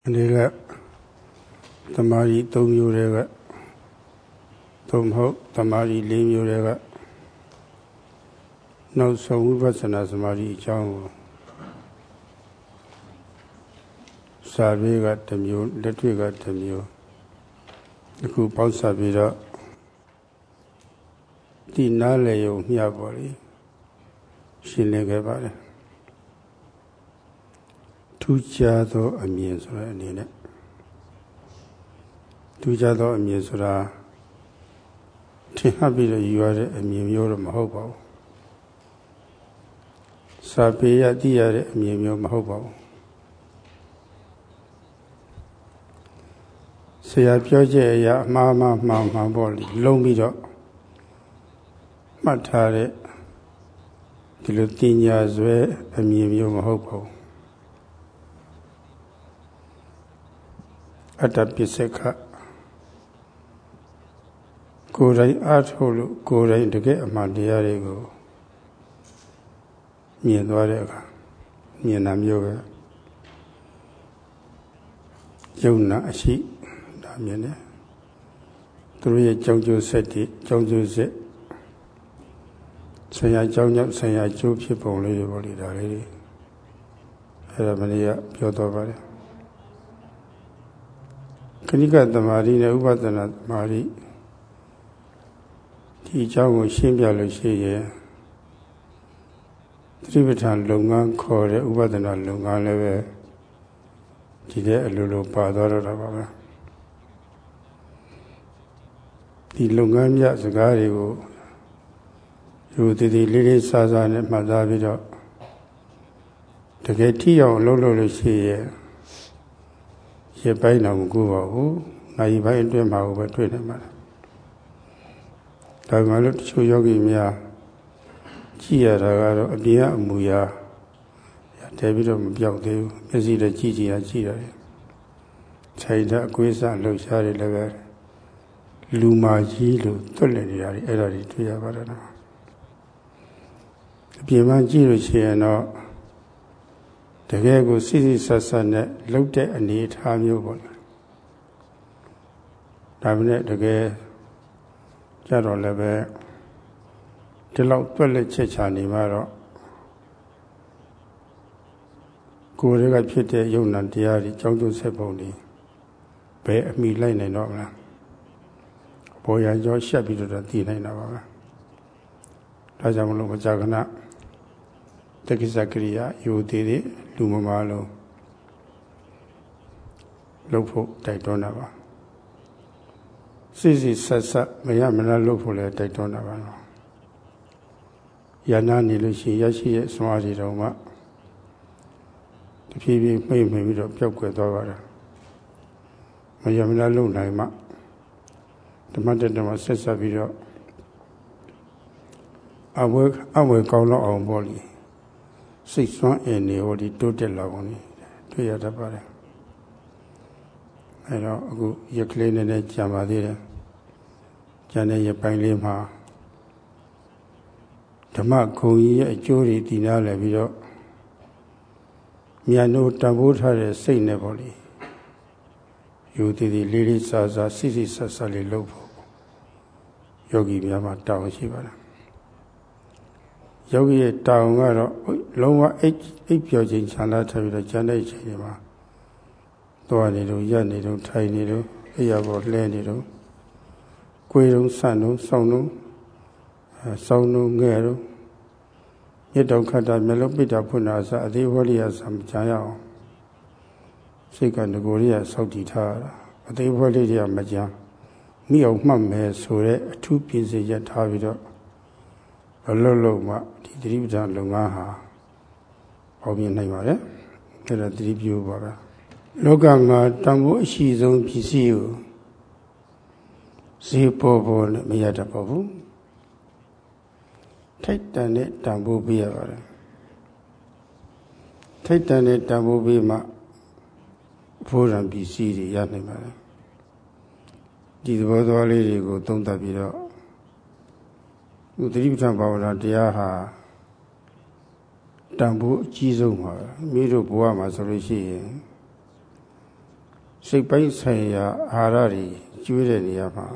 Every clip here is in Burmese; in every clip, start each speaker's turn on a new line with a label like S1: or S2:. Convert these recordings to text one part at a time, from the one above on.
S1: ဒီကသမာဓိ၃မျိုးတွေကသို့မဟုတ်သမာဓိ၄မျိုးတွေကနောက်ဆုံးဝိပဿနာသမာဓိအကြောင်းကိုစာပေကတစ်မျိုးလက်တွေ့ကတစ်မျိုးအခုပေါင်းစပ်ပြီးတော့ဒီနားလည်ရုံမျှပေါ်လေရှင်းလင်းခဲ့ပါတယ်ထူးခြားသောအမြင်ဆိုတဲ့အနေနဲ့ထူးခြားသောအမြင်ဆိုတာထင်ဟပ်ပြီးတော့ယူရတဲ့အမြင်မျိုးတော့မဟုတ်ပါဘူးစာပေရသိရတဲ့အမြင်မျိုးမဟုတ်ပါဘူးဆရာပြောချက်အရာအမှားမှန်ပေါ့လေလုံးပြီးတော့မှတ်ထားတဲ့ဒီလိုတင်ညာဆွဲအမြင်မျိုးမဟုတ်ပါဘူးအတ္တပစ္စကကိုယ်တိုင်အားထုတ်လို့ကိုယ်တိုင်တကယ်အမှန်တရားတွေကိုမြင်သွားတဲ့အခါမြင်တာမျိုးပဲယုံနာအရှိဒါမြင်တယ်သူတို့ရဲ့ကြောင်းကျိုးဆက်တွေကြောင်းကျိုးဆက်ဆရာကြောင်းကြောင့်ဆရာကျိုးဖြစ်ပုံလေးတွေပေါ့လေဒါလေးတွေအဲ့ဒါမနေ့ကပြောတော့ပါတယ်ခဏိကသမာဓိနဲ့ဥပဒနာသမာဓိဒီအကြောင်းကိုရှင်းပြလို့ရှိရင်သတိပဋ္ဌာန်လုပ်ငန်းခေါ်တဲ့ဥပဒနာလုပ်ငန်းလည်းပဲဒီတဲ့အလိုလိုပါသွားတော့တာပါပဲဒီလုပ်ငန်းမြတ်စကားတွေကိုယူတည်တည်လေးလေးစားစားနဲ့မှတ်သားပြီးတော့တကယ်ထိအောင်လုပ်လို့ရှိရင်ရပိုင်းတော့မကူပါဘူးနိုင်ပိုင်းအတွင်းမှာပဲတွေ့နေမှာဒါမှလည်းတချို့ယောဂီများကြည့်ရတာကတော့အပြင်ကအမူအရာတဲပြီးတော့မပြောက်သေးဘူးမျက်စိနဲ့ကြည့်ကြည့်ရတယ်ခြိုက်တဲ့အကွေးစလှုပ်ရှားတယ်လည်းပဲလူမာကြီးလို့သွက်လက်နေတာတွေအဲ့ဒါတွေတွေ့ရပါတယ်နော်အပြင်မှာကြည့်လို့ရှိရင်တော့တကယ်ကိုစိစိဆက်ဆက်နဲ့လှုပ်တဲ့အနေအထားမျိုးပေါ့လေဒါပေမဲ့တကယ်ကြတော့လည်းပဲဒီလောက်တွက်လက်ချက်ချနေမှတော့ကိုယ်တွေကဖြစ်တဲ့ယုံနာတရားတွေကြောင်းကျိုးဆက်ပုံတွေဘယ်အမိလိုက်နိုင်တော့မလားဘောရကြောရှက်ပြီးတော့သိနိုင်တာပါပဲဒါကြောင့်မလို့မကြာခဏတက္ကိစ္စကရိယာယူသေးတဲ့လူမမာလုံးလုပ်ဖို့တိုက်တွန်းတာပါစိစိဆက်ဆက်မရမလားလုပ်ဖို့လည်းတိုက်တွန်းတာပါနော်ရနာနေလို့ရှိရင်ရရှိရဲ့စွမ်းအားတွေတော့မှတဖြည်းဖြည်းမှိတ်ပြီးတော့ပျောက်ကွယ်သွားပါတယ်မရမလားလုပ်နိုင်မှဓမ္မတက်ဓမ္မဆက်ဆက်ပြီးတော့အဝဲကောင်းတော့အောင်ပေါ့လေစိတ်ဆွမ်းအင်တွေဟိုဒီတိုးတက်လာကုန်တွေ့ရတတ်ပါတယ်အဲတော့အခုရက်ကလေးနဲ့ကြာပါသေးတယ်ကျန်တဲ့ရပိုင်းလေးမှာဓမ္မဂုံကြီးရဲ့အကျိုးတွေတည်နာလဲပြီးတော့မြန်တို့တန်ဖိုးထားတဲ့စိတ်နဲ့ပေါ့လေယူတည်တည်လေးလေးစားစားစိစိဆက်ဆက်လေးလုပ်ဖို့ယောဂီများမှာတောင်းရှိပါတယ်ယောဂီရဲ့တောင်းကတော့လုံးဝအိပ်ပျော်ခြင်းချမ်းသာထားပြီးတော့ကျန်တဲ့အချိန်တွေမှာသွားနေတော့ရက်နေတော့ထိုင်နေတော့အိယာပေါ်လှဲနေတော့ကိုယ်တုံးဆန့်တုံးဆောင်းတုံးဆောင်းတုံးငဲ့တုံးမြတ်တော်ခတ်တာမျက်လုံးပိတ်တာဖွင့်တာအစအသေးဝလိယဆံကြရအောင်စိတ်ကငကိုရိယစောက်တည်ထားတာအသေးဝလိယမကြမ်းမိအောင်မှတ်မယ်ဆိုတဲ့အထူးပြင်စေရထားပြီးတော့အလုံးမှဒီသတိပဋ္ဌာန်လုပ်ငန်းဟာအောင်မြင်နိုင်ပါတယ်အဲ့ဒါသတိပြုပါပဲလောကမှာတန်ဖိုးအရှိဆုံးပစ္စည်းကိုဈေးပေါ်နဲ့မရတတ်ပါဘူးထိုက်တန်တဲ့တန်ဖိုးပေးရပါတယ်ထိုက်တန်တဲ့တန်ဖိုးပေးမှဘိုးရံပစ္စည်းတွေရနိုင်ပါတယ်ဒီသဘောသွားလေးတွေကိုသုံးသပ်ပြီးတော့သတိပဋ္ဌာန်ဘာဝနာတရားဟာတန်ဖိုးအကြီးဆုံးပါမိတို့ဘဝမှာဆိုလို့ရှိရင်စိတ်ပိုင်းဆိုင်ရာအာဟာရတွေကျွေးတဲ့နေရာမှာ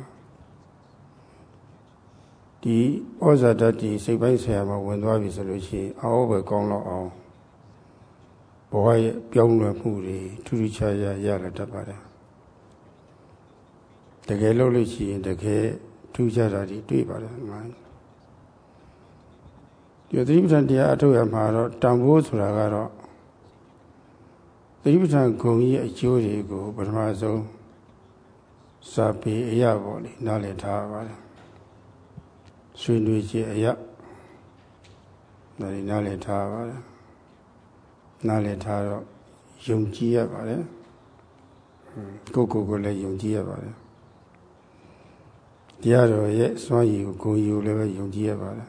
S1: ဒီဩဇာဓာတ်ဒီစိတ်ပိုင်းဆိုင်ရာမှာဝင်သွားပြီဆိုလို့ရှိရင်အောပဲကောင်းတော့အောင်ဘဝရဲ့ပြောင်းလဲမှုတွေထူးထူးခြားခြားရလာတတ်ပါတယ်တကယ်လို့ရှိရင်တကယ်ထူးခြားတာတွေတွေ့ပါတယ်မှန်ဒီသတိပဋ္ဌာန်တရားအထုတ်ရမှာတော့တန်ဖိုးဆိုတာကတော့သတိပဋ္ဌာန်ဂုဏ်ကြီးအကျိုးတွေကိုပထမဆုံးစာပေအရာပေါ့လေနားလည်ထားပါတယ်ဆွေးနွေးခြင်းအရာဒါတွေနားလည်ထားပါတယ်နားလည်ထားတော့ယုံကြည်ရပါတယ်ကိုယ်လည်းယုံကြည်ရပါတယ်တရားတော်ရဲ့စွမ်းရည်ကိုဂုဏ်ရည်ကိုလည်းပဲယုံကြည်ရပါတယ်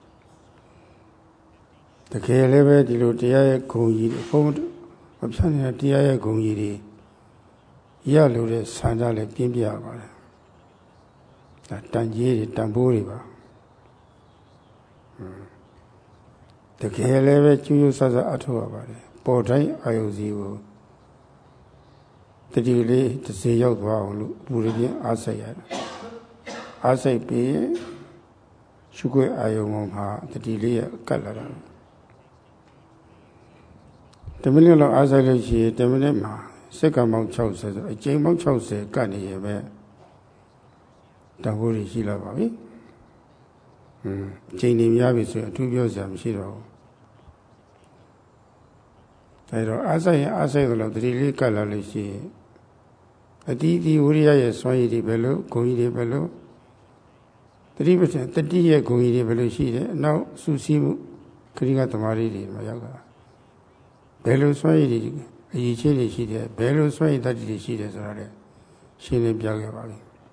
S1: တကယ်လည်းပဲဒီလိုတရားရဲ့ဂုဏ်ရည်ဘုံမဖြတ်နေတဲ့တရားရဲ့ဂုဏ်ရည်တွေရလို့တဲ့ဆန္ဒလည်းပြင်းပြပါတယ်ဒါတန်ကြီးတွေတန်ဖိုးတွေပါတကယ်လည်းပဲကျူးကျူးဆဆအထောက်ရပါတယ်ပေါ်တိုင်းအာယုစီကိုတတိလေးတစ်စေရောက်သွားအောင်လို့ဘူရပြင်းအားစိတ်ရတယ်အားစိတ်ပြီးရှုခွေအာယုံမှာတတိလေးရကတ်လာတာ10မိနစ်လောက်အားစိတ်လို့ရှိရင်10မိနစ်မှာစက္ကန့်ပေါင်း60ဆိုအချိန်ပေါင်း60ကတ်နေရပဲတန်ဖိုးတွေရှိလာပါပြီအချိန်တွေများပြီဆိုရင်အထူးပြောစရာမရှိတော့ဘူးဒါတော့အားစိတ်ရင်အားစိတ်လို့တတိလေးကတ်လာလို့ရှိရင်အတီးဒီဝိရိယရဲ့စွမ်းရည်တွေပဲလို့ဂုဏ်ကြီးတွေပဲလို့တတိပဋ္ဌာန်တတိရဲ့ဂုဏ်ကြီးတွေပဲလို့ရှိတယ်အနောက်စုစည်းမှုခရိကသမารီတွေမှာရောက်တာဘယ်လိုစွမ်းရည်တွေအရေးချင်းတွေရှိတယ်ဘယ်လိုစွမ်းရည်တတိတွေရှိတယ်ဆိုတာလည်းရှင်းလင်းပြခဲ့ပါပြီ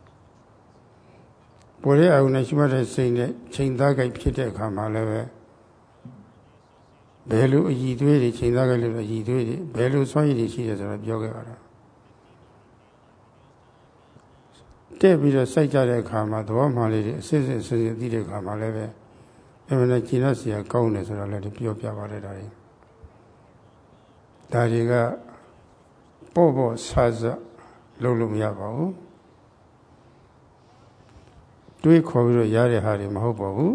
S1: ပေါ်တဲ့အာရုံနဲ့ရှိမှတ်တဲ့စိတ်နဲ့ချိန်သားကြိုက်ဖြစ်တဲ့အခါမှာလည်းပဲဘယ်လိုအည်သွေးတွေချိန်သားကြိုက်လို့အည်သွေးတွေဘယ်လိုစွမ်းရည်တွေရှိတယ်ဆိုတာပြောခဲ့ပါတော့တက်ပြီးတော့စိုက်ကြတဲ့အခါမှာသဘောမှန်လေးတွေအစစ်စစ်သိတဲ့အခါမှာလည်းပဲအမှန်နဲ့ကျင့်ရစရာကောင်းတယ်ဆိုတာလည်းပြောပြပါလေဒါတွေကပေါ့ဆဆလုံးလို့မရပါဘူးတွေးခေါ်ပြီးတော့ရတဲ့ဟာတွေမဟုတ်ပါဘူး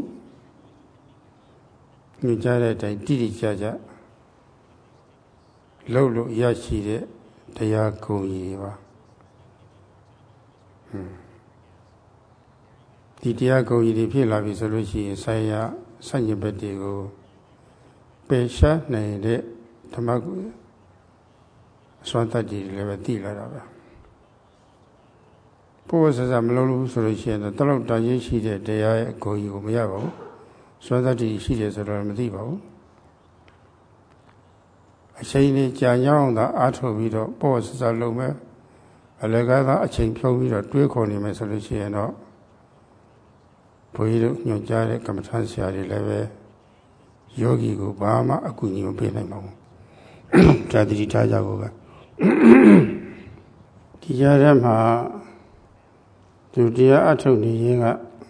S1: ညွှန်ကြားတဲ့အတိုင်းတိတိကျကျလုံးလို့ရရှိတဲ့တရားဂုဏ်ကြီးပါဒီတရားဂုဏ်ကြီးတွေဖြစ်လာပြီဆိုလို့ရှိရင်ဆိုင်ရာဆန့်ကျင်ဘက်တွေကိုပယ်ရှားနိုင်တဲ့ဓမ္မကုအစွမ်းတတ်တွေလည်းပဲသိလာတာပဲပို့ဆဆမလုံးလို့ဆိုလို့ရှိရင်တော့တလောက်တန်ရေးရှိတဲ့တရားရဲ့ဂုဏ်ကြီးကိုမရပါဘူးစွမ်းတတ်တွေရှိတယ်ဆိုတော့မသိပါဘူးအချိန်လေးကြာညောင်းတာအားထုတ်ပြီးတော့ပို့ဆဆလုံးမဲ့အလကားသာအချိန်ဖြုံးပြီးတော့တွေးခေါ်နေမယ်ဆိုလို့ရှိရင်တော့ဘုန်းကြီးတို့ညွှန်ကြားတဲ့ကမ္မထဆရာတွေလည်းပဲယောဂီကိုဘာမှအကူအညီမပေးနိုင်ပါဘူး။ဒါတတိထားကြဖို့ကဒီကြားထဲမှာသူတရားအထုတ်နေရင်က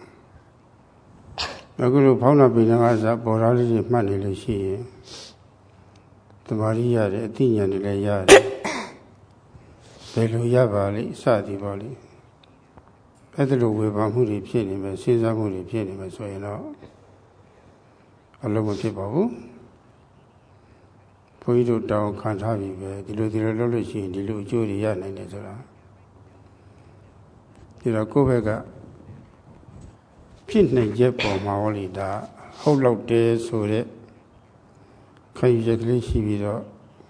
S1: အခုလိုဖောင်းနာပိဏကစားပေါ်သားလေးတွေမှတ်နေလို့ရှိရင်သမာဓိရတယ်အသိဉာဏ်တွေလည်းရတယ်ဘယ်လိုရပါလိမ့်စသည်ပါလိမ့်အဲ့ဒါလိုဝေဘာမှုတွေဖြစ်နေမယ်စဉ်းစားမှုတွေဖြစ်နေမယ်ဆိုရင်တော့အလုံးမဖြစ်ပါဘူးဘုန်းကြီးတို့တောင်းခံထားပြီပဲဒီလိုလုပ်လို့ရှိရင်ဒီလိုအကျိုးတွေရနိုင်တယ်ဆိုတာဒီတော့ကိုယ့်ဘက်ကဖြစ်နိုင်ချက်ပေါ်မှာဟောလိဒါဟုတ်လောက်တယ်ဆိုတဲ့ခံယူချက်ကလေးရှိပြီးတော့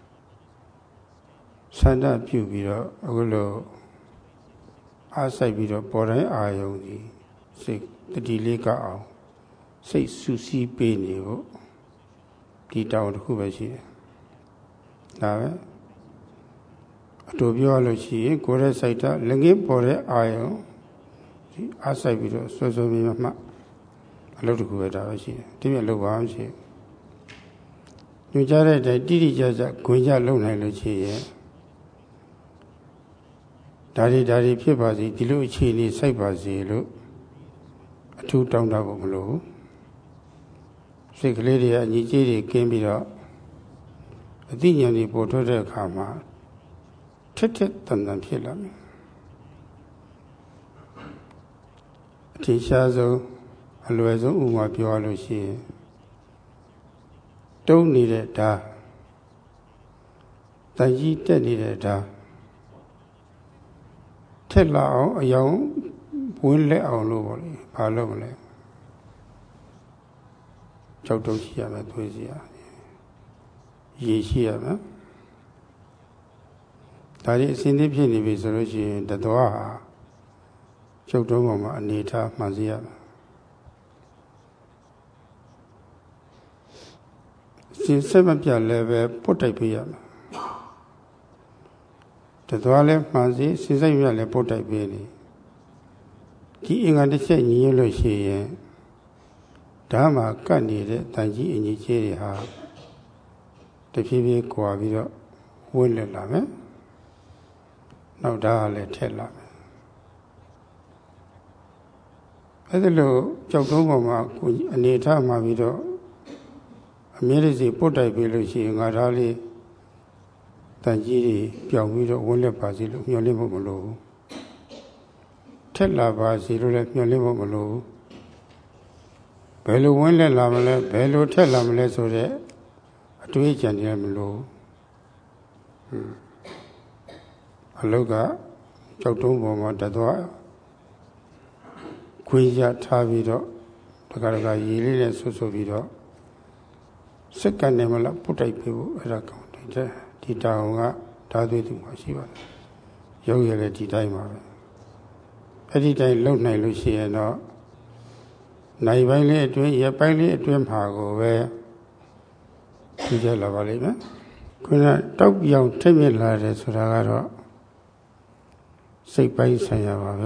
S1: ဆန္ဒပြုပြီးတော့အခုလိုအားစိုက်ပြီးတော့ပေါ်တိုင်းအာယုံကြီးစိတ်တတိလေးကအောင်စိတ်ဆူဆီးပေးနေဖို့ဒီတောင်းတစ်ခုပဲရှိတယ်ဒါပဲအတူပြောလို့ရှိရင်ကိုယ်ရဲ့စိတ်ဓာတ်လက်ငင်းပေါ်တဲ့အာယုံဒီအားစိုက်ပြီးတော့ဆွဆွမြင်မှအလုပ်တစ်ခုပဲဒါပဲရှိတယ်ဒီမြတ်လုပ်ပါမရှိညွှန်ကြားတဲ့အတိုင်းတိတိကျကျဂွင်ကြလုပ်နိုင်လို့ရှိရင်ဒါတွေဖြစ်ပါစေဒီလိုအခြေအနေစိုက်ပါစေလို့အထူးတောင်းတဖို့မလိုဘူးစိတ်ကလေးတွေအညီကြီးတွေကင်းပြီးတော့အသိဉာဏ်တွေပေါ်ထွက်တဲ့အခါမှာထထက်တန်တန်ဖြစ်လာမယ်အထင်ရှားဆုံးအလွယ်ဆုံးဥပမာပြောရလို့ရှိရင်တုံးနေတဲ့ဓာတ်တန်ကြီးတက်နေတဲ့ဓာတ်ထက်လာအောင်အယောင်ဝင်းလက်အောင်လို့ပေါ့လေဘာလို့မလဲကြောက်တုံးရှိရမယ်သွေးစီရရေရှိရမယ်ဒါကြီးအစင်းသေးဖြစ်နေပြီဆိုလို့ရှိရင်တသွားဟာကျုပ်တုံးပေါ်မှာအနေထားမှန်စီရမယ်စင်ဆက်မပြတ်လည်းပဲပုတ်တိုက်ပေးရမယ်တသွားလည်းမှန်စီစင်ဆက်ပြတ်လည်းပုတ်တိုက်ပေးနေဒီအင်္ဂါတစ်ချက်ညီရလို့ရှိရင်ဓာတ်မှာကတ်နေတဲ့တန်ကြီးအညီကြီးတွေဟာတဖြည်းဖြည်းကွာပြီးတော့ဝှက်လက်လာမယ်နောက်ဓာတ်ကလည်းထက်လာမယ်အဲ့ဒါလို့ကြောက်တုံးပေါ်မှာအနေထားမှာပြီးတော့အမြဲတစေပုတ်တိုက်ပေးလို့ရှိရင်ငါဓာတ်လေးတန်ကြီးတွေပြောင်းပြီးတော့ဝှက်လက်ပါစီလို့မျှော်လင့်ဖို့မလိုဘူးထက်လာပါစီလို့လည်းမျှော်လင့်ဖို့မလိုဘူးဘယ်လိုဝှက်လက်လာမလဲဘယ်လိုထက်လာမလဲဆိုတဲ့အတွေးကြံနေမလို့အလုတ်ကကြောက်တုံးပေါ်မှာတသွားခွေးရထားပြီးတော့တခါတခါရေလေးနဲ့ဆွဆွပြီးတော့စက္ကန့်နဲ့မလားပုတ်တိုက်ပေးဖို့အဲ့ဒါကောင်းတယ်ဒီတောင်ကဓာသွေးသူမှာရှိပါတယ်ရုပ်ရည်လည်းဒီတိုင်းပါပဲအဲ့ဒီတိုင်းလုံနိုင်လို့ရှိရင်တော့နိုင်ပိုင်းလေးအတွင်းရက်ပိုင်းလေးအတွင်းမှာကိုပဲထူးခြားလာပါလိမ့်မယ်ခုနတောက်ပြောင်ထိတ်မြစ်လာတယ်ဆိုတာကတော့စိတ်ပိုင်းဆိုင်ရာပါပဲ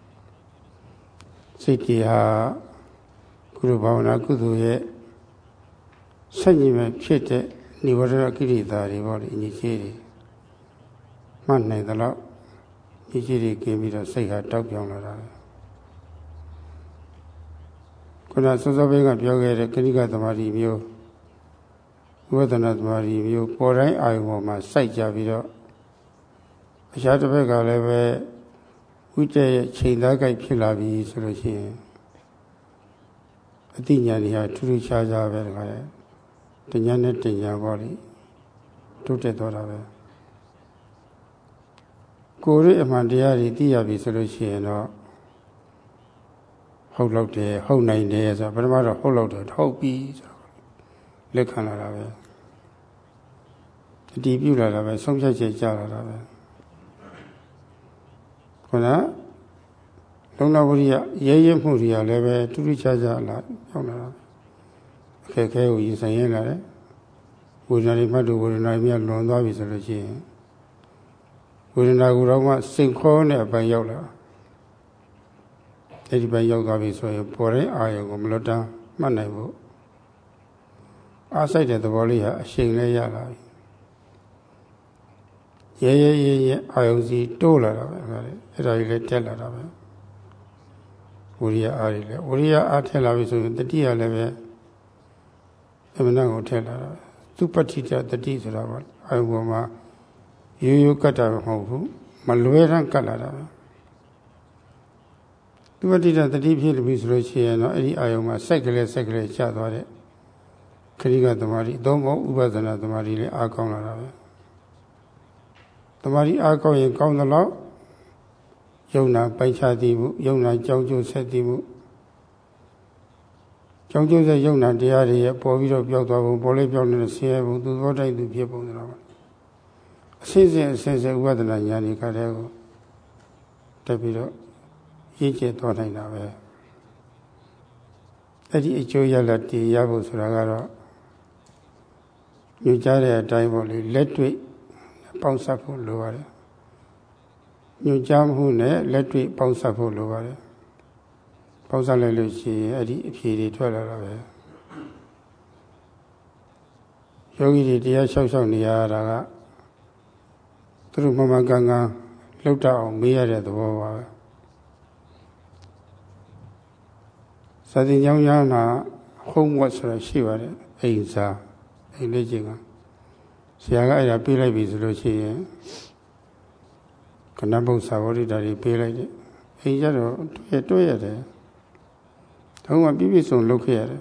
S1: စိတ်ကြီးဟာကုသိုလ်ဘာဝနာကုသိုလ်ရဲ့ဆက်ညီမဲ့ဖြစ်တဲ့နိဝရဏကိရိတာတွေပေါ့လေအညီကြီးတွေမှတ်နိုင်သလောက်ညီကြီးတွေကင်းပြီးတော့စိတ်ဟာတောက်ပြောင်လာတာပဲခုနစောစောပိုင်းကပြောခဲ့တဲ့ခဏိကသမารီမျိုးဝိပဿနာသမารီမျိုးပေါ်တိုင်းအာယုံပေါ်မှာစိုက်ကြပြီးတော့အခြားတစ်ဘက်ကလည်းပဲဥကျရဲ့ချိန်သားကြိုက်ဖြစ်လာပြီဆိုလို့ရှိရင်အသိဉာဏ်တွေဟာထူးထူးခြားခြားပဲတခါလေတဉာဏ်နဲ့တဉာဏ်ပေါ့လေတိုးတက်သွားတာပဲကိုယ်ရဲ့အမှန်တရားတွေသိရပြီဆိုလို့ရှိရင်တော့ဟုတ်လို့တယ်ဟုတ်နိုင်တယ်ဆိုတော့ပထမတော့ဟုတ်လို့တယ်ဟုတ်ပြီဆိုတော့လက်ခံလာတာပဲအတည်ပြုလာတာပဲဆုံးဖြတ်ချက်ကြလာတာပဲခုနလုံလဝရိယရဲရဲမှုတွေကလည်းပဲတူတူခြားခြားလာရောက်လာတာအခက်အခဲကိုရင်ဆိုင်ရလာတယ်ဝေဒနာတွေမှတ်လို့ဝေဒနာတွေလွန်သွားပြီဆိုလို့ရှိရင်ဝေဒနာကိုတော့မှစိတ်ခေါ်တဲ့အပိုင်းရောက်လာအဲ့ဒီပိုင်းရောက်သွားပြီဆိုရင်ပေါ်တဲ့အာရုံကိုမလွတ်တမ်းမှတ်နိုင်ဖို့အားစိုက်တဲ့သဘောလေးဟာအရှိန်လေးရလာပြီရဲအာယုံစီတိုးလာတာပဲအဲ့ဒါကြီးလည်းတက်လာတာပဲဝိရိယအားတွေလည်းဝိရိယအားထက်လာပြီဆိုရင်တတိယလည်းပဲအမှန်တော့ထက်လာတာသူပဋ္ဌိတတတိဆိုတာကအာယုံပေါ်မှာရိုးရိုးကတ်တာမဟုတ်ဘူးမလွဲတမ်းကတ်လာတာပဲသူပဋ္ဌိတတတိဖြစ်ပြီဆိုလို့ရှိရင်တော့အဲ့ဒီအာယုံမှာစိုက်ကလေးကျသွားတဲ့ခရိကသမารီအသုံးဖို့ဥပဒနာသမารီလည်းအားကောင်းလာတာပဲသမารီအားကောင်းရင်ကောင်းသလောက်ယုံနာပိုင်ခြားတည်မှုယုံနာကြောင်းကျိုးဆက်တည်မှုကြောင်းကျိုးဆက်ယုံနာတရားတွေရဲ့ပေါ်ပြီးတော့ပြောက်သွားပုံပေါ်လေးပြောက်နေတဲ့ဆင်းရဲပုံသူသောတိုက်သူဖြစ်ပုံတော့အစစ်စစ်ဥပဒနာဉာဏ်တွေကတည်းကိုတက်ပြီးတော့ရည်ကျက်သွားနိုင်တာပဲအဲ့ဒီအကျိုးရလဒ်တည်ရဖို့ဆိုတာကတော့ညွှန်ကြားတဲ့အတိုင်းပေါ့လေလက်တွေ့ပေါင်းစပ်ဖို့လိုပါတယ်ညွှန်ကြားမှုနဲ့လက်တွေ့ပေါင်းစပ်ဖို့လိုပါတယ်ပေါင်းစပ်လိုက်လို့ရှိရင်အဲ့ဒီအဖြေတွေထွက်လာတာပဲယောဂီတွေတရားလျှောက်နေရတာကသူတို့မှန်ကန်လှုပ်တတ်အောင်မေးရတဲ့သဘောပါပဲစာသင်ကျောင်းရမှာ homework ဆိုတာရှိပါတယ်အိမ်စာအိမ်လေးချင်းကဆရာကအဲ့ဒါပြေးလိုက်ပြီဆိုလို့ရှိရင်ကနဘုဆာဝရိတာတွေပေးလိုက်တယ်အိမ်ကျတော့တွေ့ရတယ်တုံးကပြည့်စုံလုပ်ခဲ့ရတယ်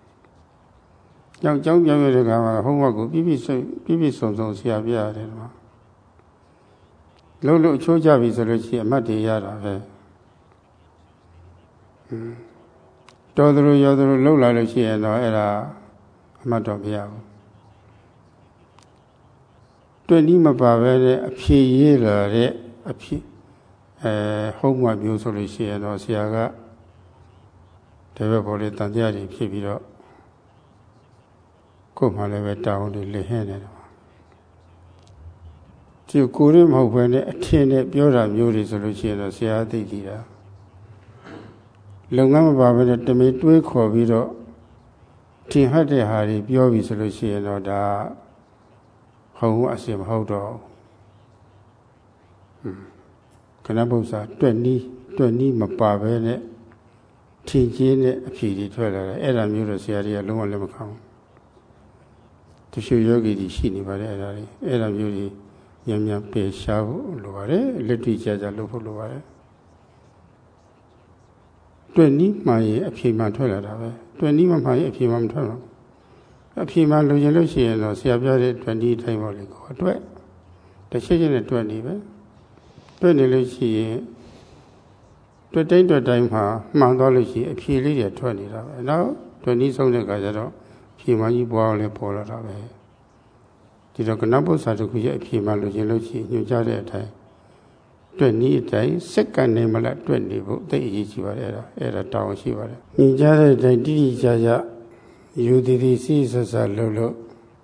S1: ကြောင်းပြောင်းရတဲ့ကမှာဟုံးဝက်ကိုပြည့်စုံဆရာပြရတယ်ဒီမှာလို့အချိုးကြပြီဆိုလို့ရှိရင်အမှတ်တွေရတာပဲတော်သူရောသူလှုပ်လာလို့ရှိရင်တော့အဲ့ဒါအမှတ်တော့မရဘူးတွေ့နီးမပါပဲတဲ့အဖြေရေးလာတဲ့အဖြေဟုံးဝက်မျိုးဆိုလို့ရှိရင်တော့ဆရာကတပည့်ပေါ်လေးတန်တရားတွေဖြစ်ပြီးတော့ကိုယ်မှလည်းပဲတောင်းတယ်လေဟင်းတယ်ဒီကိုယ်ရမဟုတ်ဘဲနဲ့အထင်နဲ့ပြောတာမျိုးတွေဆိုလို့ရှိရင်တော့ဆရာသိကြည့်တာလုပ်ငန်းမပါဘဲနဲ့တမင်တွေးခေါ်ပြီးတော့ထင်ဟတ်တဲ့ဟာတွေပြောပြီးဆိုလို့ရှိရင်တော့ဒါဟုံးအစင်မဟုတ်တော့ခဏပု္ပ္ပစာတွက်နီးမပါဘဲနဲ့ထင်ကြီးတဲ့အဖြေတွေထွက်လာတယ်အဲ့ဒါမျိုးတော့ဆရာတွေကလုံးဝလက်မခံဘူးတချို့ယောဂီတွေရှိနေပါတယ်အဲ့ဒါမျိုးတွေမြန်ပယ်ရှားဖို့လိုပါတယ်လက်တွေ့ကြလုပ်ဖို့လိုပါတယ်တွက်နီးမှရင်အဖြေမှထွက်လာတာပဲတွက်နီးမမှရင်အဖြေမှမထွက်တော့အဖြေမှလိုချင်လို့ရှိရင်တော့ဆရာပြောတဲ့တွက်နီးတိုင်းပေါ်လေကိုအတွက်တစ်ချက်ချင်းနဲ့တွက်နေပဲတွက်နေလို့ရှိရင်တွက်တိုင်းမှာမှန်သွားလို့ရှိရင်အဖြေလေးတွေထွက်နေတာပဲနောက်တွက်နီးဆုံးတဲ့အခါကျတော့အဖြေမှကြီးပွားအောင်လည်းပေါ်လာတာပဲဒီတော့ကနဘုဆာတစ်ခုရဲ့အဖြေမှလိုချင်လို့ရှိရင်ညွှန်ကြားတဲ့အတိုင်းတွက်နည်းအတိုင်းစက္ကန့်နဲ့မလားတွက်နေဖို့သိအရေးကြီးပါတယ်အဲ့ဒါတောင်းရှိပါတယ်ညွှန်ကြားတဲ့အတိုင်းတိတိကျကျယူသည်စိစဆလို့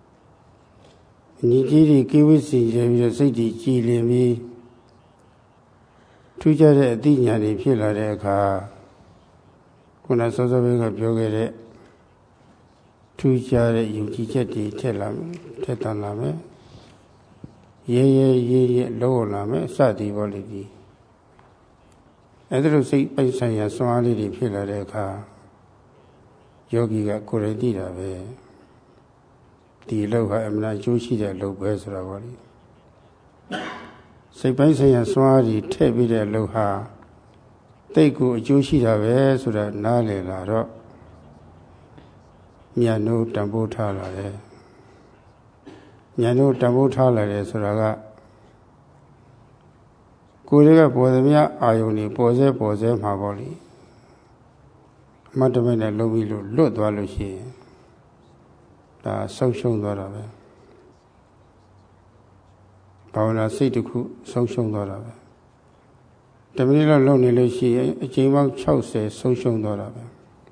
S1: ညီကြီးတွေကိဝိစီရပြီးတော့စိတ်ကြီးကြည်လင်ပြီးထူးခြားတဲ့အသိဉာဏ်တွေဖြစ်လာတဲ့အခါခုနစောစောကပြောခဲ့တဲ့ထူးခြားတဲ့ယုံကြည်ချက်တွေထက်တန်လာမယ်ရဲလောလာမယ်စသည်ပေါ်လိမ့်ပြီအဲ့ဒါလိုစိတ်ပိုက်ဆိုင်ရာစွမ်းအားလေးတွေဖြစ်လာတဲ့အခါယောဂီကကိုယ်ရည်သိတာပဲဒီလောက်ဟာအမှန်အကျိုးရှိတဲ့လုပ်ပဲဆိုတာပေါ့လေစိတ်ပိုင်းဆိုင်ရာစွမ်းအားတွေထည့်ပြီးတဲ့လုပ်ဟာတိတ်ကိုအကျိုးရှိတာပဲဆိုတာနားလည်လာတော့ဉာဏ်တို့တန်ဖိုးထားလာတယ်ဉာဏ်တို့တန်ဖိုးထားလာတယ်ဆိုတာကကိုယ်တွေကပေါ်သမျှအာယုန်တွေပေါ်စေမှာပေါ့လေအမတ်တမဲ့နဲ့လုံးပြီးလို့လွတ်သွားလို့ရှိရင်ဒါဆုံးရှုံးသွားတာပဲဘာဝနာစိတ်တစ်ခုဆုံးရှုံးသွားတာပဲတမင်းလောက်လုံနေလို့ရှိရင်အချိန်ပေါင်း60ဆုံးရှုံးသွားတာပဲ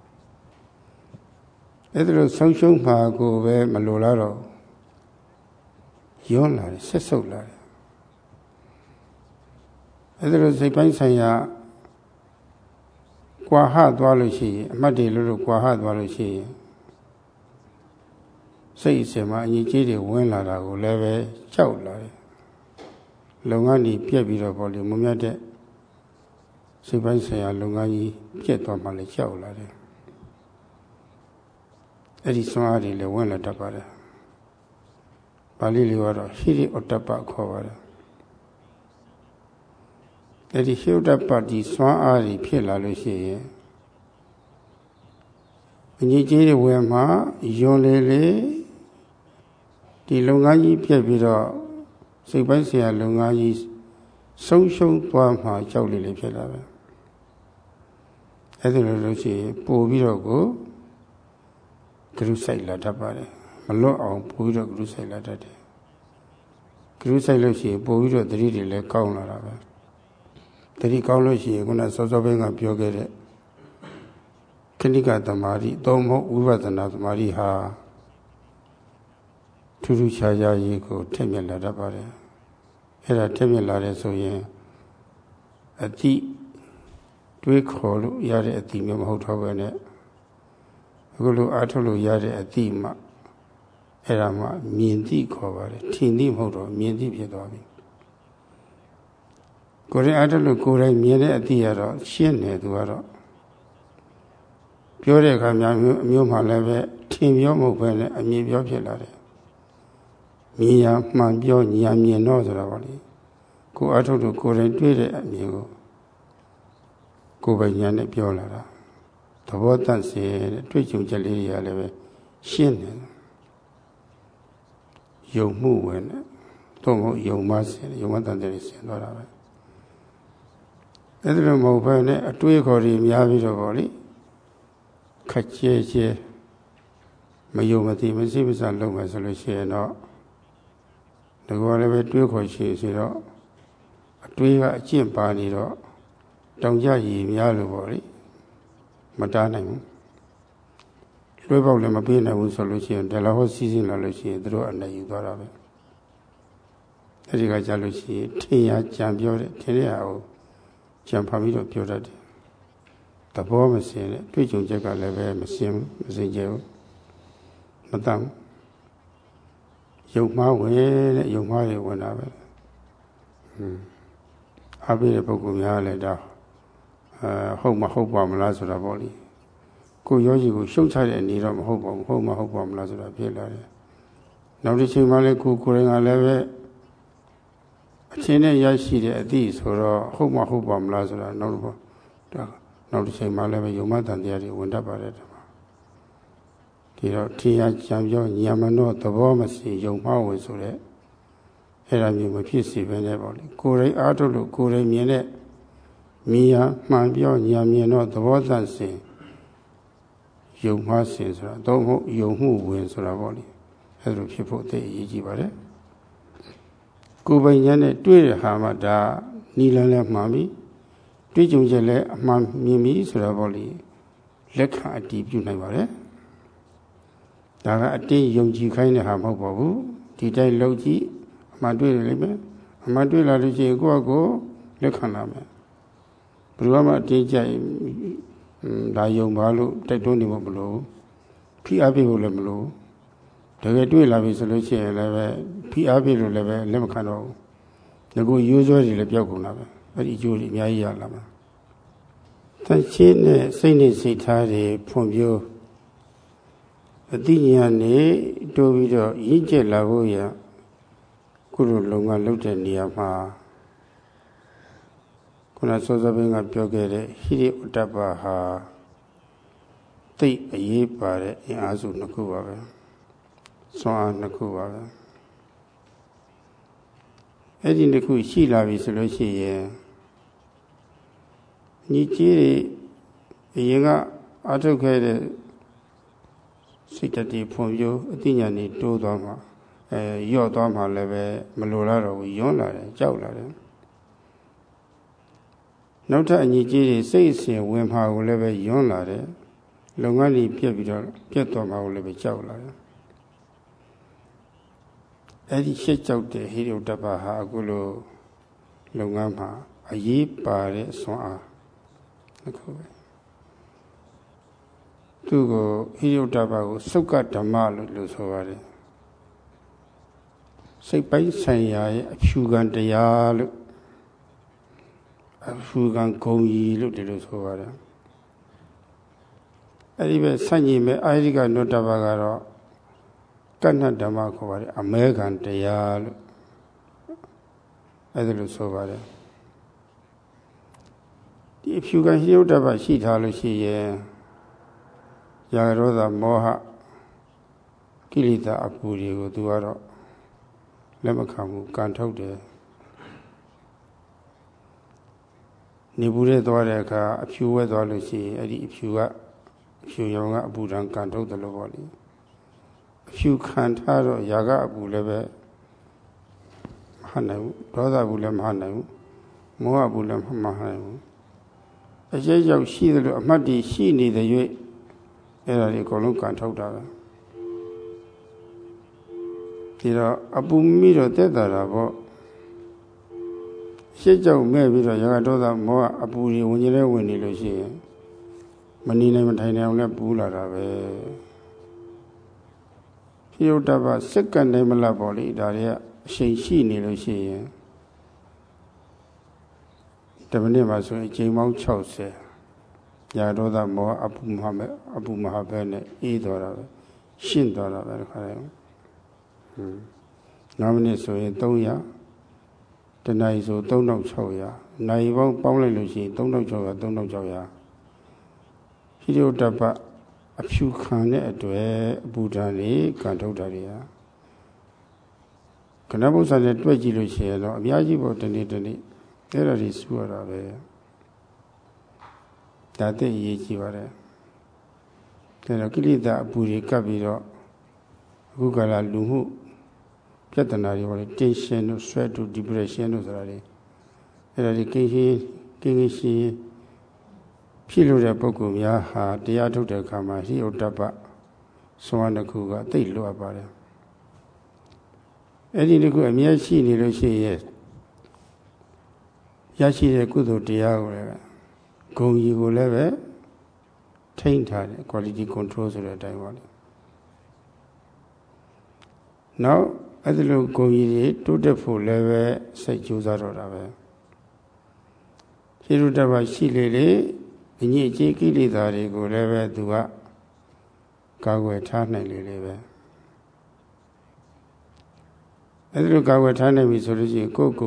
S1: အဲ့ဒါလို့ဆုံးရှုံးမှာကိုပဲမလိုလားတော့ယွန်းလာတယ်ဆက်ဆုပ်လာတယ်အဲ့ဒါလို့စိတ်ပိုင်းဆိုင်ရာကွာဟသွားလို့ရှိရင်အမှတ်တွေလို့ကွာဟသွားလို့ရှိရင်စိတ်အစဉ်မှာအညီကြီးတွေဝင်လာတာကိုလည်းပဲကြောက်လာတယ်လုပ်ငန်းကြီးပြက်ပြီးတော့ပေါ့လေမမြတ်တဲ့စိတ်ပိုင်းဆိုင်ရာလုပ်ငန်းကြီးပြက်သွားမှလည်းကြောက်လာတယ်အဲ့ဒီစွမ်းအားတွေလည်းဝင်လာတတ်ပါတယ်ပါဠိလိုကတော့ဟိရိဩတ္တပခေါ်ပါတယ်အဲ့ဒီဟိရိဩတ္တပဒီစွမ်းအားတွေဖြစ်လာလို့ရှိရင်အညီကြီးတွေဝင်မှယွန်းလေဒီလုပ်ငန်းကြီးပြက်ပြီးတော့စိတ်ပိုင်းဆိုင်ရာလုပ်ငန်းကြီးဆုံးရှုံးသွားမှကြောက်လေဖြစ်လာပဲအဲ့ဒါလို့ရှိရင်ပို့ပြီးတော့ကိုဂရုစိုက်လာတတ်ပါတယ်မလွတ်အောင်ပို့ပြီးတော့ဂရုစိုက်လာတတ်တယ်ဂရုစိုက်လို့ရှိရင်ပို့ပြီးတော့သတိတွေလည်းကောင်းလာတာပဲသတိကောင်းလို့ရှိရင်ခုနစောစောပိုင်းကပြောခဲ့တဲ့ခဏိကသမာဓိသုံးဖို့ဝိပဿနာသမာဓိဟာထူးထူးခြားခြားရေးကိုထက်မြက်လာတတ်ပါတယ်အဲ့ဒါထက်မြက်လာတဲ့ဆိုရင်အတိတွေးခေါ်လို့ရတဲ့အတိမျိုးမဟုတ်တော့ဘဲနဲ့အခုလိုအားထုတ်လို့ရတဲ့အတိမှအဲ့ဒါမှမြင်သိခေါ်ပါတယ်ထင်သိမဟုတ်တော့မြင်သိဖြစ်သွားပြီကိုယ်တိုင်အားထုတ်လို့ကိုယ်တိုင်မြင်တဲ့အတိကတော့ရှင်းတယ်သူကတော့ပြောတဲ့အခါများအမျိုးမှလည်းပဲထင်ပြောမဟုတ်ပဲနဲ့အမြင်ပြောဖြစ်လာတယ်မြင်ရမှန်ပြောညာမြင်တော့ဆိုတာပါလေကိုအထုတ်လို့ကိုယ်တိုင်တွေ့တဲ့အမြင်ကိုယ်ပိုင်ဉာဏ်နဲ့ပြောလာတာသဘောတန့်စေတဲ့တွေ့ကြုံချက်လေးတွေကလည်းပဲရှင်းတယ်ယုံမှုဝင်တယ်တော့မဟုတ်ယုံမှစင်ယုံမှတန်တယ်ဆင်သွားတာပဲအဲ့ဒါလိုမဟုတ်ဘဲနဲ့အတွေးခေါ်တွေများပြီးတော့ဗောလေခက်ကျဲကျဲမယုံမသိမရှိမစားလုပ်မယ်ဆိုလို့ရှိရင်တော့ဒီကောလည်းပဲတွေးခေါ်ရှိဆိုတော့အတွေးကအကျင့်ပါနေတော့တောင်ကြရည်များလို့ဗောလေမတားနိုင်ဘူးလွှဲပေါက်လည်းမပေးနိုင်ဘူးဆိုလို့ရှိရင်တယ်လာဟောစီးစင်းလာလို့ရှိရင်တို့အနေယူသွားတာပဲအဲဒီကကြာလို့ရှိရင်ထင်ရကြံပြောတယ်ထင်ရအောင်ကြံဖန်ပြီးတော့ပြောတတ်တယ်သဘောမစင်တဲ့တွေ့ကြုံချက်ကလည်းပဲမစင်ကြဘူးမတမ်းယုံမှားဝင်တဲ့ယုံမှားရဝင်တာပဲအားပေးတဲ့ပုဂ္ဂိုလ်များလည်းဒါဟုတ်မဟုတ်ပါမလားဆိုတာပေါ့လေကိုယောဂီကိုရှုပ်ချတဲ့အနေတော့မဟုတ်ပါဘူးဟုတ်မဟုတ်ပါမလားဆိုတာဖြစ်လာတယ်နောက်တစ်ချိန်မှလည်းကိုယ်တိုင်ကလည်းပဲအချင်းနဲ့ရရှိတဲ့အသည့်ဆိုတော့ဟုတ်မဟုတ်ပါမလားဆိုတာနောက်တစ်ချိန်မှလည်းပဲယုံမှတန်တရားတွေဝင်တတ်ပါတယ်ဒီတော့ထင်ရကြံပြောညာမနောသဘောမရှိယုံမှားဝင်ဆိုတဲ့အဲ့ဒါမျိုးမဖြစ်စေဘဲနဲ့ပေါ့လေကိုယ်တိုင်အားထုတ်လို့ကိုယ်တိုင်မြင်တဲ့မြင်ရမှန်ပြောညာမြင်တော့သဘောတန့်စင်ယုံမှားစင်ဆိုတာတော့မဟုတ်ယုံမှုဝင်ဆိုတာပေါ့လေအဲ့လိုဖြစ်ဖို့သိအရေးကြီးပါတယ်ကိုယ်ပိုင်ဉာဏ်နဲ့တွေ့တဲ့ဟာမှဒါနီလန်းလဲမှန်ပြီတွေ့ကြုံချက်လဲအမှန်မြင်ပြီဆိုတာပေါ့လေလက်ခံအတည်ပြုနိုင်ပါတယ်ဒါကအတင်းယုံကြည်ခိုင်းတဲ့ဟာမဟုတ်ပါဘူးဒီတိုင်းလုပ်ကြည့်အမှန်တွေ့ရလိမ့်မယ်အမှန်တွေ့လာလို့ရှိရင်ကိုယ့်အကိုလက်ခံလာမယ်ဘယ်သူမှအတင်းကြိုက်ဒါယုံပါလို့တိုက်တွန်းနေဖို့မလိုဖိအားပေးဖို့လည်းမလိုတကယ်တွေ့လာပြီဆိုလို့ရှိရင်လည်းပဲဖိအားပေးလို့လည်းပဲလက်မခံတော့ဘူးငါကရိုးစွဲတွေလည်းပျောက်ကုန်တာပဲအဲ့ဒီအကျိုးတွေအများကြီးရလာမှာတချင်းနဲ့စိတ်နဲ့စိတ်ထားတွေဖွံ့ဖြိုးအသိဉာဏ်နဲ့တိုးပြီးတော့ရင့်ကျက်လာဖို့ရခုလိုလုံငါလုပ်တဲ့နေရာမှာခုနစောစောပင်ကပြောခဲ့တဲ့ဟိရိဥတ္တပဟာသိအရေးပါတဲ့အင်အားစုနှစ်ခုပါပဲစွမ်းအားနှစ်ခုပါပဲအဲ့ဒီနှစ်ခုရှိလာပြီဆိုလို့ရှိရင်ညီကြီးတွေအရင်ကအထုတ်ခဲ့တဲ့စိတ်တတိဖွံ့ဖြိုးအသိဉာဏ်တွေတိုးသွားမှာရော့သွားမှာလည်းပဲမလိုလားတော့ဘူးယွန်းလာတယ်ကြောက်လာတယ်နောက်ထပ်အညီကြီးတွေစိတ်အစဉ်ဝင်မှာကိုလည်းပဲယွန်းလာတယ်လုပ်ငန်းတွေပြက်ပြီးတော့ပြက်သွားမှာကိုလည်းပဲကြောက်လာတယ်အဲ့ဒီရှက်ကြောက်တဲ့ဟိရိဥတ္တပဟာအခုလိုလုပ်ငန်းမှာအရေးပါတဲ့ဆွမ်းအားအခုပဲသူကိုဟိရိဥတ္တပကိုသုက္ကဓမ္မလို့ဆိုပါတယ်စိတ်ပိုင်းဆိုင်ရာရဲ့အဖြူခံတရားလို့အဖြူခံဂုံကြီးလို့ဒီလိုဆိုပါတယ်အဲ့ဒီပဲဆန့်ကျင်မဲ့အာရိကနုတ္တပကတော့ကဏ္ဍဓမ္မခေါ်ပါတယ်အမဲခံတရားလို့အဲ့ဒါလို့ဆိုပါတယ်ဒီအဖြူခံဟိရိဥတ္တပရှိထားလို့ရှိရင်ရာဂဒေါသမောဟကိလေသာအပူတွေကိုသူကတော့လက်မခံဘူးကန်ထုတ်တယ်နေဘူးတဲ့သွားတဲ့အခါအဖြူဝဲသွားလို့ရှိရင်အဲ့ဒီအဖြူရောင်ကအပူဓာတ်ကန်ထုတ်တယ်လို့ပေါ့လေအဖြူခံထားတော့ရာဂအပူလည်းပဲမဟနိုင်ဘူးဒေါသအပူလည်းမဟနိုင်ဘူးမောဟအပူလည်းမဟနိုင်ဘူးအကျဉ်းရောက်ရှိတယ်လို့အမှတ်တည်ရှိနေတဲ့၍အဲ့ဒါတွေအကုန်လုံးကန်ထုတ်တာပဲဒီတော့အပူမိတော့တက်တာပေါ့ရှစ်ကြောက်မဲ့ပြီးတော့ရာဂဒေါသမောဟအပူတွေဝင်နေဝင်နေလို့ရှိရင်မနေနိုင်မထိုင်နိုင်အောင်လည်းပူလာတာပဲဟိရိဥတ္တပစက္ကန့်တိုင်းမလားပေါ့လေဒါတွေကအရှိန်ရှိနေလို့ရှိရင်တမိနစ်မှာဆိုရင်အချိန်ပေါင်း60ရာဒေါသမောဟအပူမဟာပဲနဲ့အေးသွားတာပဲရှင်းသွားတာပဲခါတိုင်း9မိနစ်ဆိုရင်300 တနည်းဆို3600နိုင်ပေါင်းပေါင်းလိုက်လို့ရှိရင်3600 3600ဟိရိယတပ္ပအဖြူခံတဲ့အတွက်အပူဓာတ်တွေကံထုတ်တာတွေဟာခဏဘုရားနဲ့တွေ့ကြည့်လို့ရှိရင်တော့အများကြီးပေါ့တနေ့အဲ့ဒါတွေစူရတာပဲဒါသိအရေးကြီးပါတယ်ဒါတော့ကိလေသာအပူတွေကပ်ပြီးတော့အခုကလာလူမှုပြဿနာတွေပေါ့လေ tension တို့ stress တို့ depression တို့ဆိုတာတွေအဲ့ဒါတွေကင်းရှင်းဖြစ်လို့တဲ့ပုဂ္ဂိုလ်များဟာတရားထုတ်တဲ့အခါမှာဟိယုတ္တပစွမ်းတစ်ခုကသိလွတ်ပါတယ်အဲ့ဒီတစ်ခုအမြဲရှိနေလို့ရှိရင်ရရှိတဲ့ကုသိုလ်တရားကိုလည်းဂုဏ်ကြီးကိုလည်းပဲထိန်းထားတယ် quality control ဆိုတဲ့အတိုင်းပါလေနောက်အဲ့ဒီလိုဂုဏ်ကြီးတွေတိုးတက်ဖို့လည်းပဲစိတ်ကြိုးစားတော့တာပဲဟိရုတ္တပရှိလေအညစ်အကြေးကိလေသာတွေကိုလည်းပဲသူကကာကွယ်ထားနိုင်လေပဲအဲ့ဒီလိုကာကွယ်ထားနိုင်ပြီဆိုလို့ရှိရင်ကို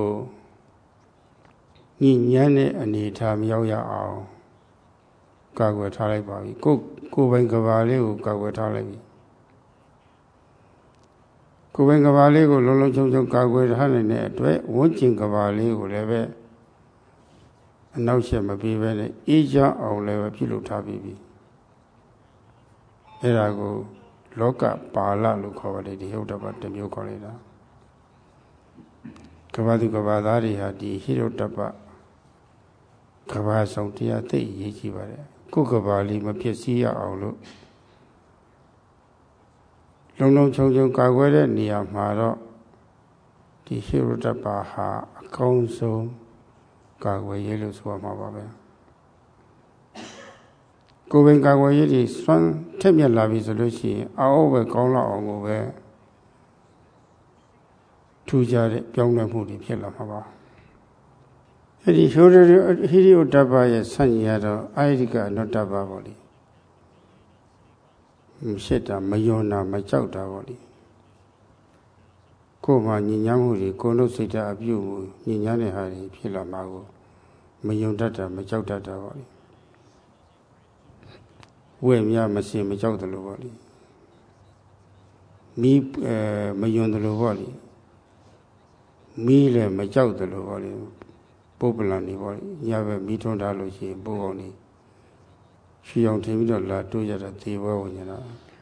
S1: ညဉ့်ညမ်းတဲ့အနေအထားမရောက်ရအောင်ကာကွယ်ထားလိုက်ပါပြီကိုယ်ပိုင်ကဘာလေးကိုကာကွယ်ထားလိုက်ပြီကိုယ်ပိုင်ကဘာလေးကိုလုံးလုံးချုံချုံကာကွယ်ထားနိုင်တဲ့အတွက်ဝန်းကျင်ကဘာလေးကိုလည်းပဲအနောက်ရှက်မပေးဘဲနဲ့အေးချမ်းအောင်လည်းပဲပြုလုပ်ထားပြီးပြီအဲ့ဒါကိုလောကပါဠလို့ခေါ်ပါတယ်ဒီဟိယုတ္တပတစ်မျိုးခေါ်လိုက်တာကဘာသူကဘာသားတွေဟာဒီဟိယုတ္တပကဘာဆောင်တရားသိအရေးကြီးပါတယ်ကိုယ်ကဘာလေးမဖြစ်စည်းရအောင်လို့လုံးချုံချုံကာကွယ်တဲ့နေရာမှာတော့ဒီဟိယုတ္တပဟာအကောင်းဆုံးကာကွယ်ရေးလို့ဆိုရမှာပါပဲကိုယ်ပင်ကာကွယ်ရေးတွေစွမ်းထက်မြက်လာပြီဆိုလို့ရှိရင်အောက်ပဲကောင်းလောက်အောင်ကိုပဲထူးခြားတဲ့ပြောင်းလဲမှုတွေဖြစ်လာမှာပါအဲ့ဒီဟိရိယတပ္ပရဲ့ဆန့်ကျင်ရတော့အာယိကအနုတ္တပ္ပပေါ့လေရှစ်တာမယွန်တာမကြောက်တာပေါ့လေကိုယ်မှာညဉ့်ညမ်းမှုတွေကိုယ်တို့စိတ်ဓာတ်အပြုမှုညဉ့်ညမ်းတဲ့ဟာတွေဖြစ်လာမှာကိုမယုံတတ်တာမကြောက်တတ်တာပေါ့လေဝဲမြမစင်မကြောက်တယ်လို့ပေါ့လေမီးမယွန်တယ်လို့ပေါ့လေမီးလည်းမကြောက်တယ်လို့ပေါ့လေပုပ္ပလန်နေပေါ့လေညဘက်မီးထွန်းထားလို့ရှိရင်ပိုးအောင်နေရွှေအောင်ထင်ပြီးတော့လာတိုးကြတာသေဘွဲဝင်နေတာ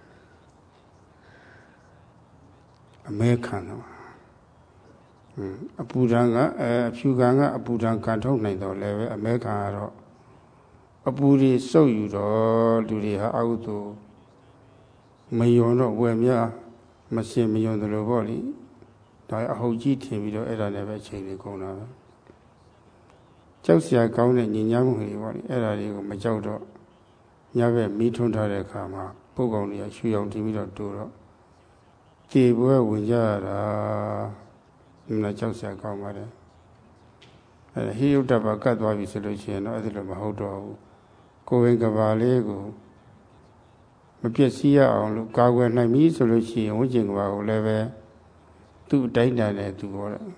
S1: အမဲခံတော့အပူဓာတ်ကအဖြူခံကအပူဓာတ်ကန်ထုတ်နိုင်တော့လည်းပဲအမဲခံကတော့အပူတွေစုပ်ယူတော့လူတွေဟာအဟုသို့မယုံတော့ဝယ်များမစင်မယုံတယ်လို့ပေါ့လေဒါအဟုတ်ကြီးထင်ပြီးတော့အဲ့ဒါနဲ့ပဲအချိန်လေးကုန်တာပဲကြောက်စရာကောင်းတဲ့ညဉ့်ညမ်းမှုတွေပေါ့လေအဲ့ဒါတွေကိုမကြောက်တော့ညဘက်မီးထွန်းထားတဲ့အခါမှာပုတ်ကောင်တွေကရွှေအောင်တင်ပြီးတော့တိုးတော့ကြေပွဲဝင်ကြရတာမနာကြောက်စရာကောင်းပါတယ်ဟိယုတ္တပကတ်သွားပြီဆိုလို့ရှိရင်တော့အဲ့ဒီလိုမဟုတ်တော့ဘူးကိုယ်ဝင်ကဘာလေးကိုမပြည့်စည်ရအောင်လို့ကာကွယ်နိုင်ပြီဆိုလို့ရှိရင်ဝိကျင်ကဘာကိုလည်းပဲသူ့အတိုင်းတန်နဲ့သူပေါ်တယ်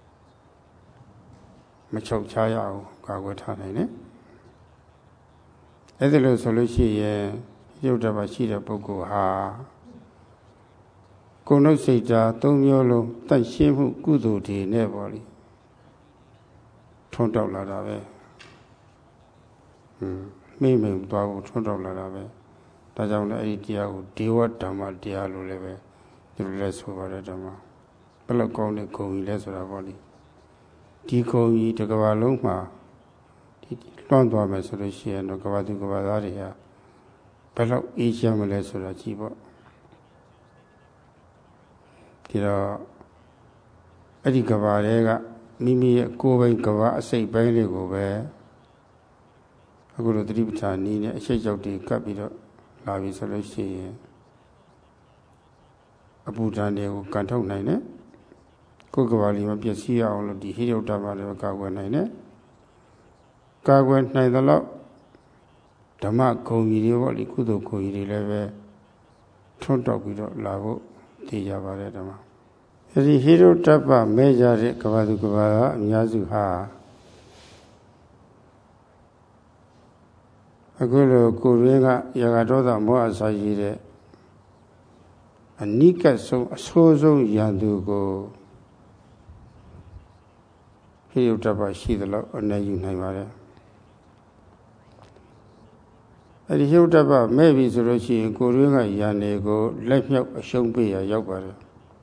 S1: မချုပ်ချရအောင်ကာကွယ်ထားနိုင်တယ်အဲ့ဒီလိုဆိုလို့ရှိရင်ဟိယုတ္တပရှိတဲ့ပုဂ္ဂိုလ်ဟာကိုယ်နှုတ်စိတ်ဓာတ်သုံးမျိုးလုံးတန့်ရှင်းမှုကုသိုလ်တွေနဲ့ပေါ့လေထွန်းတောက်လာတာပဲမိမ့်သွားဖို့ထွန်းတောက်လာတာပဲဒါကြောင့်လည်းအဲ့ဒီတရားကိုဒေဝဓမ္မတရားလို့လည်းပဲဒီလိုလဲဆိုပါတယ်ဓမ္မဘယ်လောက်ကောင်းတဲ့ဂုဏ်ကြီးလဲဆိုတာပေါ့လေဒီဂုဏ်ကြီးတစ်ကမ္ဘာလုံးမှာဒီလွှမ်းသွားမယ်ဆိုလို့ရှိရင်တော့ကမ္ဘာသူကမ္ဘာသားတွေဟာဘယ်လောက်အေးချမ်းမလဲဆိုတာကြည့်ပေါ့ဒီတော့အဲ့ဒီကဘာတွေကမိမိရဲ့ကိုယ်ပိုင်ကဘာအစိတ်ပိုင်းလေးကိုပဲအခုလိုသတိပဋ္ဌာန်နည်းနဲ့အရှိတ်ကြောက်တွေကပ်ပြီးတော့လာပြီဆိုလို့ရှိရင်အပူဓာတ်တွေကိုကန်ထုတ်နိုင်တယ်ကိုယ်ကဘာလေးမပျက်စီးအောင်လို့ဒီဟိယုတ္တပလည်းကာကွယ်နိုင်တယ်ကာကွယ်နိုင်သလောက်ဓမ္မဂုဏ်ကြီးတွေပေါ့လေကုသိုလ်ဂုဏ်ကြီးတွေလည်းပဲထွန်းတောက်ပြီးတော့လာဖို့သိကြပါတယ်ဓမ္မဒီဟိရုတ္တပမဲကြတဲ့ကဘာသူကဘာအများစုဟာအခုလိုကိုရင်းကရာဂဒေါသမောဟစာရည်တဲ့အနိကဆုံးအဆိုးဆုံးရန်သူကိုဟိရုတ္တပရှိသလောက်အနေယူနိုင်ပါတယ်အဲဒီဟိရုတ္တပမဲ့ပြီဆိုလို့ရှိရင်ကိုရင်းကရန်တွေကိုလက်မြောက်အရှုံးပေးရရောက်ပါတယ်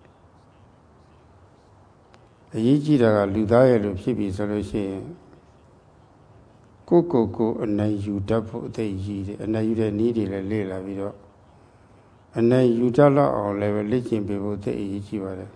S1: အရေးကြီးတာကလူသားရဲ့လိုဖြစ်ပြီဆိုလို့ရှိရင်ကိုအနိုင်ယူတတ်ဖို့အသိကြီးတယ်အနိုင်ယူတဲ့နည်းတွေလည်းလေ့လာပြီးတော့အနိုင်ယူတတ်လောက်အောင်လည်းပဲလေ့ကျင့်ပေးဖို့သိအရေးကြီးပါတယ်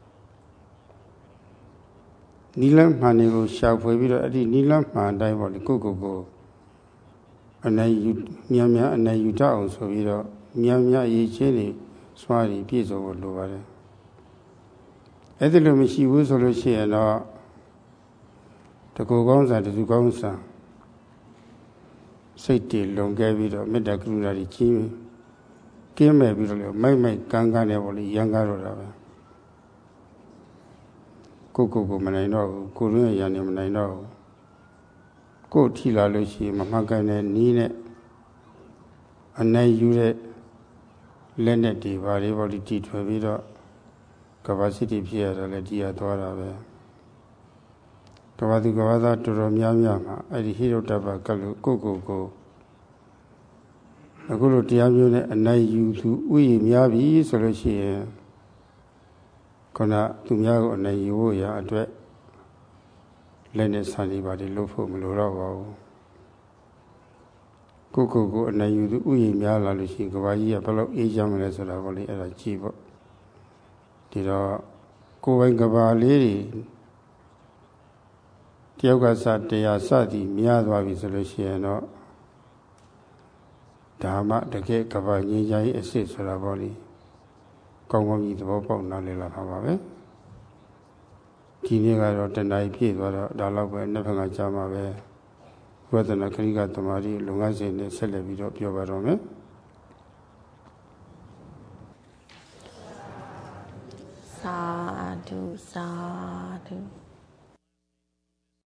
S1: နီလန်းမှန်တွေကိုရှာဖွေပြီးတော့အဲ့ဒီနီလန်းမှန်အတိုင်းပေါ့လေကိုအနိုင်ယူများအနိုင်ယူတတ်အောင်ဆိုပြီးတော့များရေးချင်းတွေစွားပြီးပြည့်စုံဖို့လိုပါတယ်အဲ့ဒီလိုမရှိဘူးဆိုလို့ရှိရင်တော့တကူကောင်းစားတစုကောင်းစားစိတ်တည်လွန်ခဲ့ပြီးတော့မေတ္တာကရုဏာကြီးကြီးကင်းမဲ့ပြီးတော့လေမိုက်ကန်းနဲ့ပေါ့လေရန်ကားတော့တာပဲကိုမနိုင်တော့ဘူးကိုရင်းရန်နေမနိုင်တော့ဘူးကိုထီလာလို့ရှိရင်မမှန်ကန်တဲ့နီးနဲ့အနိုင်ယူတဲ့လက်နဲ့ဒီပါလေးပေါ့လေတီထွယ်ပြီးတော့capacity ဖြစ်ရတယ်လေဒီရသွားတာပဲကဘာသူကဘာသာတော်တော်များမှာအဲ့ဒီဟိရုတ္တပကလို့ကိုအခုလိုတရားမျိုးနဲ့အနိုင်ယူသူဥယျာဉ်များပြီဆိုလို့ရှိရင်ခုနသူများကိုအနိုင်ယူဖို့ရအတွက်လက်နဲ့ဆန်နေပါတယ်လို့ဖို့မလိုတော့ပါဘူးကိုအနိုင်ယူသူဥယျာဉ်များလာလို့ရှိရင်ကဘာကြီးကဘယ်လောက်အေးချမ်းမလဲဆိုတာပေါ့လေအဲ့ဒါကြည့်ပေါ့ဒီတော့ကိုယ်ပိုင်ကဘာလေးတွေတယောက်ကစတရားစသည်များသွားပြီဆိုလို့ရှိရင်တော့ဒါမှတကယ်ကဘာငြိမ်းချမ်းရေးအစစ်ဆိုတာပေါ့လေကောင်းကြီးသဘောပေါက်နားလည်လာမှာပါပဲဒီနေ့ကတော့တဏှာကြီးပြည့်သွားတော့ဒါတော့ပဲနှစ်ဖက်ကကြာမှာပဲဝေဒနာခရိကသမာဓိလုံငန်းစဉ်နဲ့ဆက်လက်ပြီးတော့ပြောပါတော့မယ်
S2: သာဓု